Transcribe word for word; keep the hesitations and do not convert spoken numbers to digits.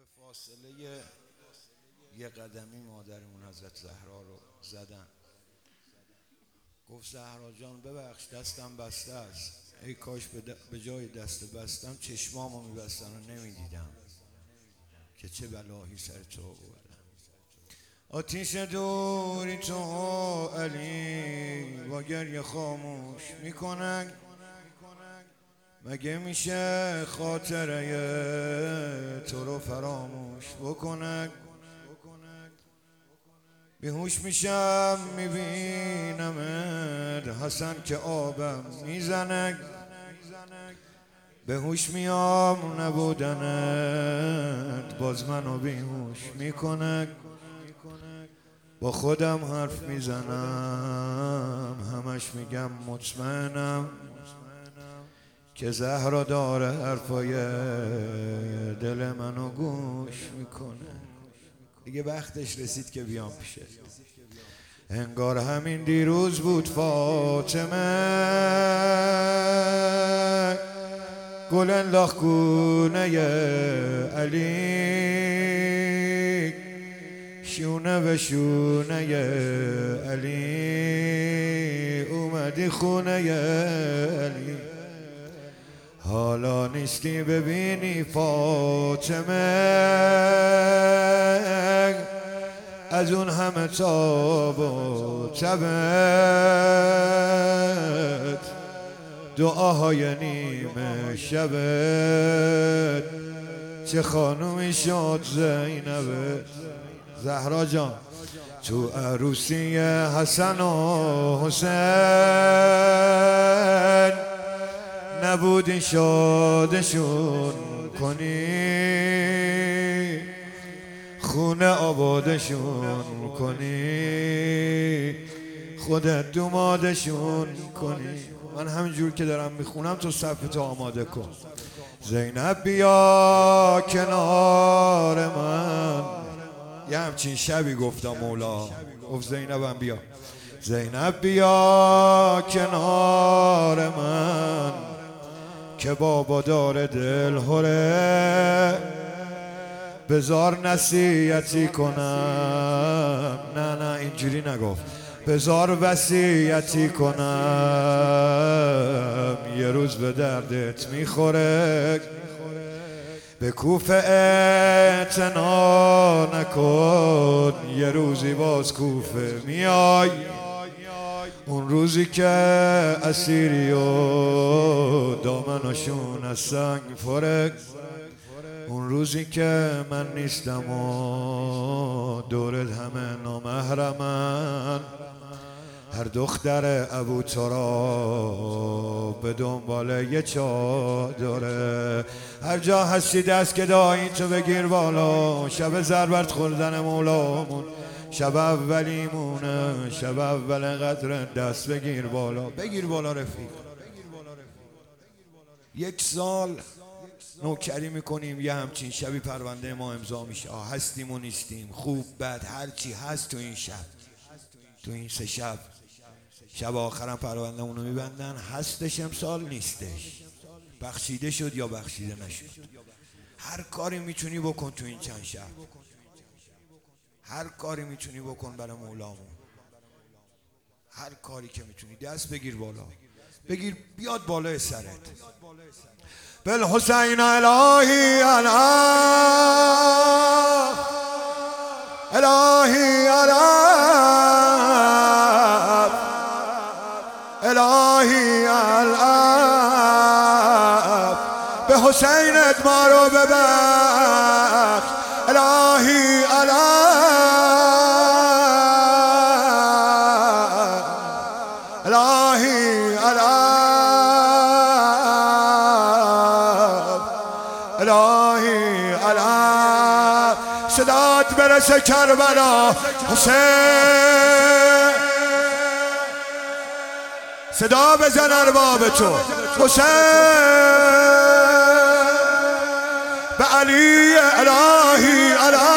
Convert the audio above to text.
به فاصله یه قدمی مادرمون حضرت زهرا رو زدن. گفت زهرا جان ببخش دستم بسته است، ای کاش به, به جای دست بستم چشمامو میبستن و نمیدیدم که چه بلاهی سر تو بودم. آتیش دوری تو علی با گریه خاموش میکنن، مگه میشه خاطره تو رو فراموش بکنن؟ بیهوش میشم میبینمت حسن که آبم میزنه، به هوش میام نبودنت باز منو بیهوش میکنه. با خودم حرف میزنم همش میگم مطمئنم که زهرا داره حرفای دل منو گوش میکنه. دیگه وقتش رسید که بیام پیشه. انگار همین دیروز بود فاطمه گل انداخت گونه علی، شونه به شونه علی اومدی خونه علی. حالا نیستی ببینی فاطمه از اون همه تاب و تبت، دعاهای نیمه شبت چه خانومی شد زینبت. زهرا جان تو عروسی حسن و حسین نبودی شادشون کنی، خونه آبادشون کنی، خودت دومادشون کنی. من همینجور که دارم میخونم تو صفحه آماده کن. زینب بیا کنار من، یه همچین شبی گفتم مولا گفت زینبم بیا. زینب بیا کنار من که بابا داره دل هره، بزار نصیحتی کنم. نه نه اینجوری نگفت، بزار وصیتی کنم یه روز به دردت میخوره. به کوفه اعتنا نکن یه روزی باز کوفه میای، اون روزی که اسیری و دامنشون از سنگ فرک، اون روزی که من نیستم و دورت همه نامحرمن، هر دختر ابو تراب به دنبال یه چادره. هر جا هستی دست که دایی تو بگیر بالا، شب ضربت خوردن مولامون شب اولیمونه، شب اول قدر دست بگیر بالا. بگیر بالا رفیق. یک سال نوکری میکنیم یه همچین شبی پرونده ما امضا میشه. هستیم و نیستیم، خوب بد هر چی هست تو این شب، تو این سه شب. شب آخرم پرونده اونو میبندن، هستش امسال نیستش، بخشیده شد یا بخشیده نشد. هر کاری میتونی بکن تو این چند شب، هر کاری میتونی بکن برای مولامون، هر کاری که میتونی. دست بگیر بالا، بگیر بیاد بالای سرت. بالحسین الهی انا الهی انا الهی الاب، به حسینت ما رو ببخش الهی الاب الهی الاب الهی الاب. صدات برسه کربلا حسین، صدا بزن ارباب تو حسین، به علی الهی الهی